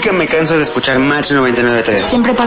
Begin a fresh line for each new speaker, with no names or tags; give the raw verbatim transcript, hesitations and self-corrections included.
Nunca me canso de escuchar Match noventa y nueve punto tres.
Siempre pasa